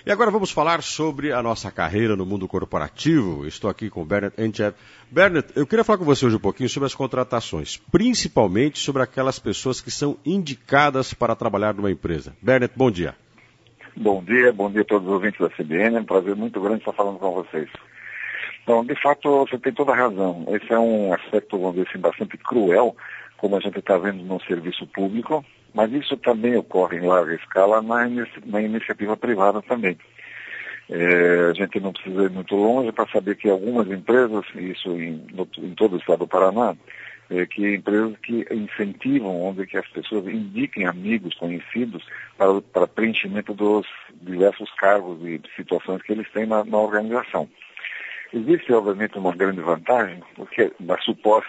E agora vamos falar sobre a nossa carreira no mundo corporativo. Estou aqui com o Bernard Henschel. Bernard, eu queria falar com você hoje um pouquinho sobre as contratações, principalmente sobre aquelas pessoas que são indicadas para trabalhar numa empresa. Bernard, bom dia. Bom dia a todos os ouvintes da CBN. É um prazer muito grande estar falando com vocês. Então, de fato, você tem toda a razão. Esse é um aspecto, vamos dizer assim, bastante cruel, como a gente está vendo no serviço público, mas isso também ocorre em larga escala na iniciativa privada também. A gente não precisa ir muito longe para saber que algumas empresas, isso em todo o estado do Paraná, que empresas que incentivam, onde que as pessoas indiquem amigos, conhecidos, para preenchimento dos diversos cargos e situações que eles têm na organização. Existe, obviamente, uma grande vantagem, porque no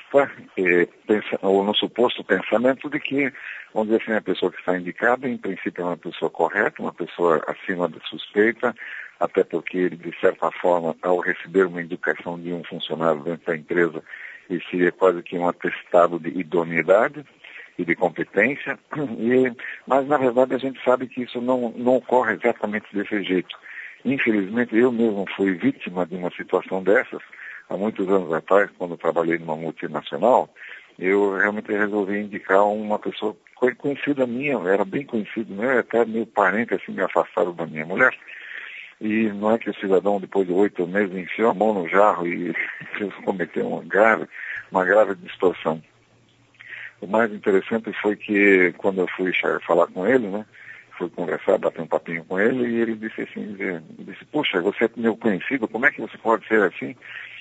suposto pensamento de que, vamos dizer assim, a pessoa que está indicada, em princípio, é uma pessoa correta, uma pessoa acima da suspeita, até porque ele, de certa forma, ao receber uma indicação de um funcionário dentro da empresa, ele seria quase que um atestado de idoneidade e de competência, mas, na verdade, a gente sabe que isso não ocorre exatamente desse jeito. Infelizmente, eu mesmo fui vítima de uma situação dessas, há muitos anos atrás, quando eu trabalhei numa multinacional, eu realmente resolvi indicar uma pessoa conhecida minha, era bem conhecido, né? Até meu parente, assim, me afastaram da minha mulher, e não é que o cidadão, depois de 8 meses, enfiou a mão no jarro e cometeu uma grave distorção. O mais interessante foi que, quando eu fui falar com ele, né? Fui conversar, bater um papinho com ele, e ele disse assim, puxa, você é meu conhecido, como é que você pode ser assim?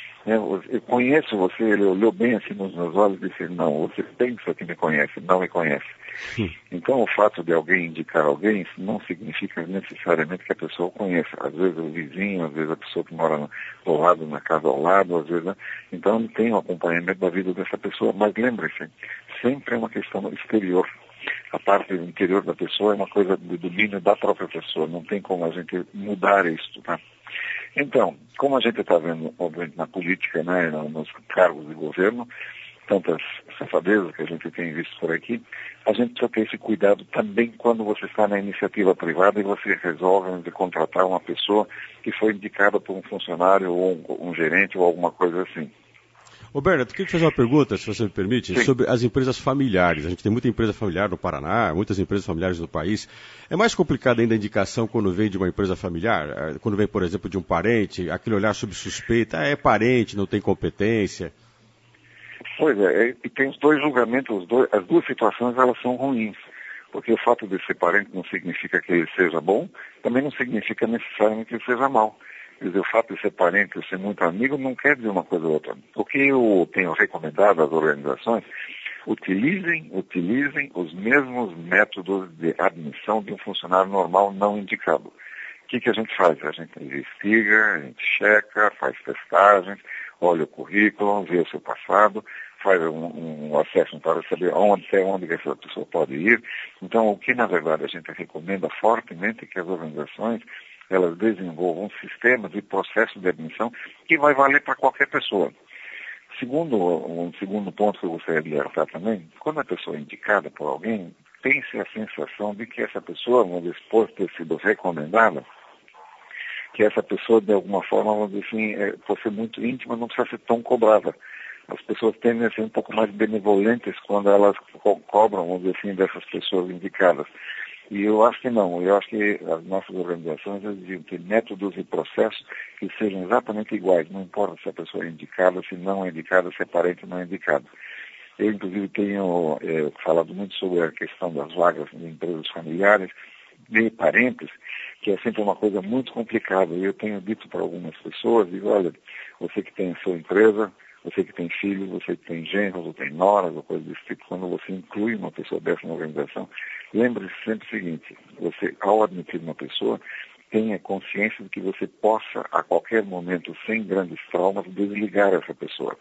Eu conheço você. Ele olhou bem assim nos meus olhos e disse, não, você pensa que me conhece, não me conhece. Então, o fato de alguém indicar alguém não significa necessariamente que a pessoa o conheça. Às vezes o vizinho, às vezes a pessoa que mora do lado, na casa ao lado, às vezes, né? Então, não tem um acompanhamento da vida dessa pessoa. Mas lembre-se, sempre é uma questão exterior. A parte interior da pessoa é uma coisa do domínio da própria pessoa, não tem como a gente mudar isso, tá? Então, como a gente está vendo, obviamente, na política, né, nos cargos de governo, tantas safadezas que a gente tem visto por aqui, a gente precisa ter esse cuidado também quando você está na iniciativa privada e você resolve de contratar uma pessoa que foi indicada por um funcionário ou um gerente ou alguma coisa assim. Ô Bernardo, eu queria te fazer uma pergunta, se você me permite, Sim. sobre as empresas familiares. A gente tem muita empresa familiar no Paraná, muitas empresas familiares no país. É mais complicado ainda a indicação quando vem de uma empresa familiar? Quando vem, por exemplo, de um parente, aquele olhar sob suspeita, é parente, não tem competência? Pois é, e tem os dois julgamentos, as duas situações elas são ruins. Porque o fato de ser parente não significa que ele seja bom, também não significa necessariamente que ele seja mau. Quer dizer, o fato de ser parente ou ser muito amigo não quer dizer uma coisa ou outra. O que eu tenho recomendado às organizações, utilizem os mesmos métodos de admissão de um funcionário normal não indicado. O que a gente faz? A gente investiga, a gente checa, faz testagens, olha o currículo, vê o seu passado, faz um acesso para saber até onde essa pessoa pode ir. Então, o que na verdade a gente recomenda fortemente é que as organizações elas desenvolvam um sistema de processo de admissão que vai valer para qualquer pessoa. Um segundo ponto que eu gostaria de alertar também, quando a pessoa é indicada por alguém, tem-se a sensação de que essa pessoa, depois de ter sido recomendada, que essa pessoa, de alguma forma, vamos dizer assim, por ser muito íntima, não precisa ser tão cobrada. As pessoas tendem a ser um pouco mais benevolentes quando elas cobram, vamos dizer assim, dessas pessoas indicadas. E eu acho que não. Eu acho que as nossas organizações deviam ter métodos e processos que sejam exatamente iguais. Não importa se a pessoa é indicada, se não é indicada, se é parente ou não é indicado. Eu, inclusive, tenho falado muito sobre a questão das vagas de empresas familiares de parentes, que é sempre uma coisa muito complicada. E eu tenho dito para algumas pessoas, digo, olha, você que tem a sua empresa, você que tem filhos, você que tem genros, ou tem noras, ou coisa desse tipo, quando você inclui uma pessoa dessa na organização, lembre-se sempre o seguinte, você, ao admitir uma pessoa, tenha consciência de que você possa, a qualquer momento, sem grandes traumas, desligar essa pessoa.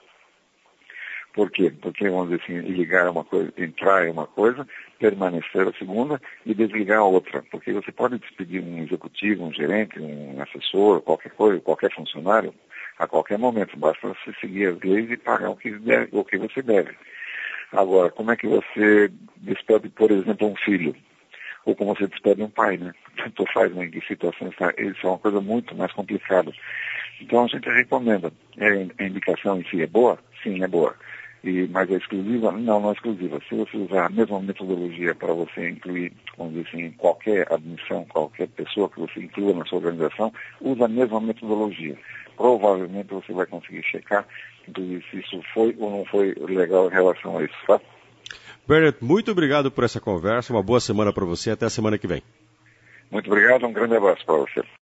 Por quê? Porque, vamos dizer assim, ligar é uma coisa, entrar é uma coisa, permanecer a segunda e desligar a outra. Porque você pode despedir um executivo, um gerente, um assessor, qualquer coisa, qualquer funcionário, a qualquer momento. Basta você seguir as leis e pagar o que você deve. Agora, como é que você despede, por exemplo, um filho? Ou como você despede um pai, né? tanto faz em que situações, isso é uma coisa muito mais complicada. Então a gente recomenda. A indicação em si é boa? Sim, é boa. Mas é exclusiva? Não, não é exclusiva. Se você usar a mesma metodologia para você incluir, vamos dizer assim, qualquer admissão, qualquer pessoa que você inclua na sua organização, usa a mesma metodologia. Provavelmente você vai conseguir checar, inclusive, se isso foi ou não foi legal em relação a isso, tá? Bernard, muito obrigado por essa conversa, uma boa semana para você, até a semana que vem. Muito obrigado, um grande abraço para você.